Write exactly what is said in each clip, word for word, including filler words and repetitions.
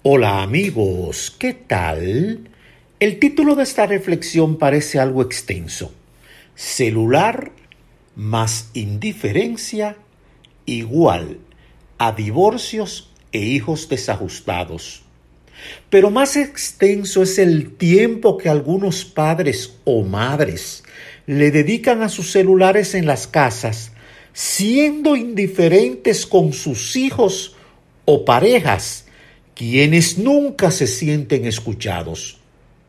Hola amigos, ¿qué tal? El título de esta reflexión parece algo extenso. Celular más indiferencia igual a divorcios e hijos desajustados. Pero más extenso es el tiempo que algunos padres o madres le dedican a sus celulares en las casas, siendo indiferentes con sus hijos o parejas, quienes nunca se sienten escuchados.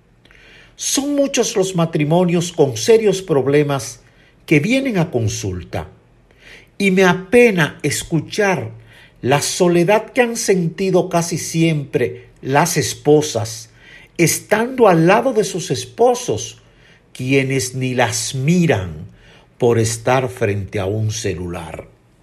Son muchos los matrimonios con serios problemas que vienen a consulta, y me apena escuchar la soledad que han sentido casi siempre las esposas, estando al lado de sus esposos, quienes ni las miran por estar frente a un celular.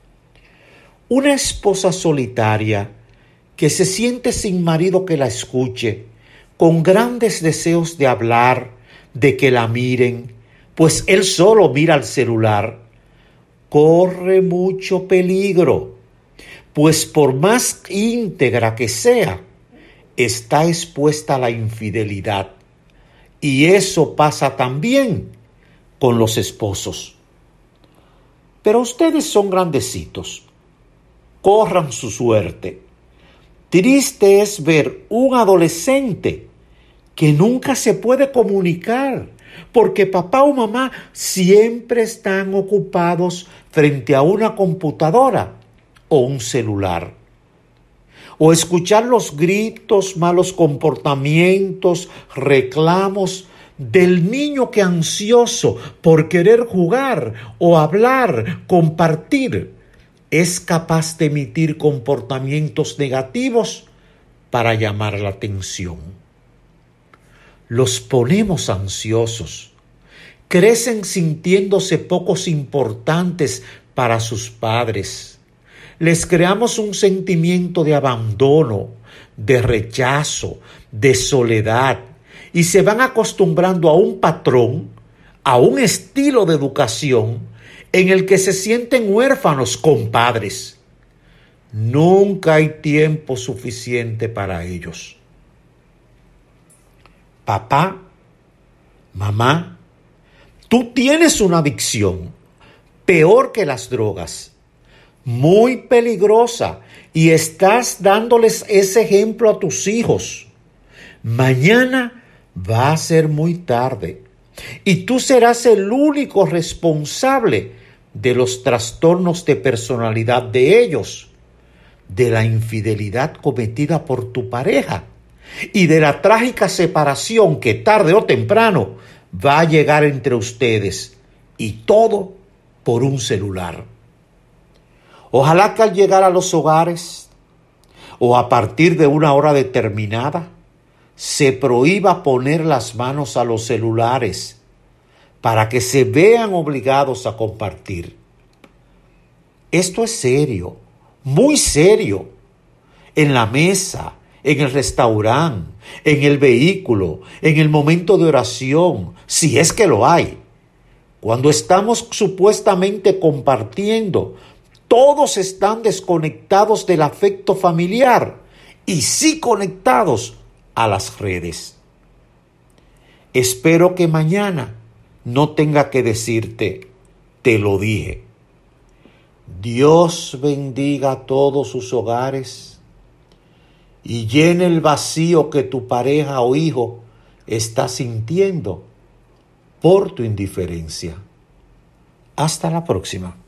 Una esposa solitaria que se siente sin marido que la escuche, con grandes deseos de hablar, de que la miren, pues él solo mira al celular, corre mucho peligro, pues por más íntegra que sea, está expuesta a la infidelidad. Y eso pasa también con los esposos. Pero ustedes son grandecitos, corran su suerte. Triste es ver un adolescente que nunca se puede comunicar porque papá o mamá siempre están ocupados frente a una computadora o un celular. O escuchar los gritos, malos comportamientos, reclamos del niño que ansioso por querer jugar o hablar, compartir, es capaz de emitir comportamientos negativos para llamar la atención. Los ponemos ansiosos, crecen sintiéndose pocos importantes para sus padres. Les creamos un sentimiento de abandono, de rechazo, de soledad, y se van acostumbrando a un patrón, a un estilo de educación en el que se sienten huérfanos con padres. Nunca hay tiempo suficiente para ellos. Papá, mamá, tú tienes una adicción peor que las drogas, muy peligrosa, y estás dándoles ese ejemplo a tus hijos. Mañana va a ser muy tarde y tú serás el único responsable de los trastornos de personalidad de ellos, de la infidelidad cometida por tu pareja y de la trágica separación que tarde o temprano va a llegar entre ustedes, y todo por un celular. Ojalá que al llegar a los hogares o a partir de una hora determinada se prohíba poner las manos a los celulares para que se vean obligados a compartir. Esto es serio, muy serio. En la mesa, en el restaurante, en el vehículo, en el momento de oración, si es que lo hay. Cuando estamos supuestamente compartiendo, todos están desconectados del afecto familiar y sí conectados a las redes. Espero que mañana no tenga que decirte, te lo dije. Dios bendiga a todos sus hogares y llene el vacío que tu pareja o hijo está sintiendo por tu indiferencia. Hasta la próxima.